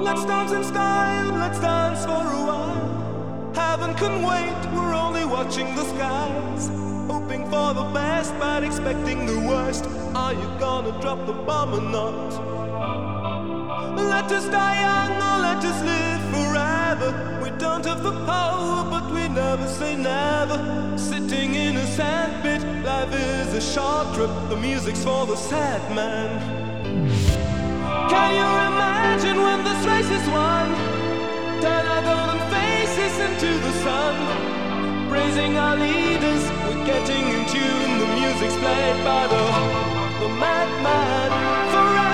Let's dance in style, let's dance for a while. Heaven can wait, we're only watching the skies. Hoping for the best, but expecting the worst. Are you gonna drop the bomb or not? Let us die young or let us live forever. We don't have the power, but we never say never. Sitting in a sandpit, life is a short trip. The music's for the sad man. Can you imagine when this race is won? Turn our golden faces into the sun. Praising our leaders, we're getting in tune. The music's played by the madman forever.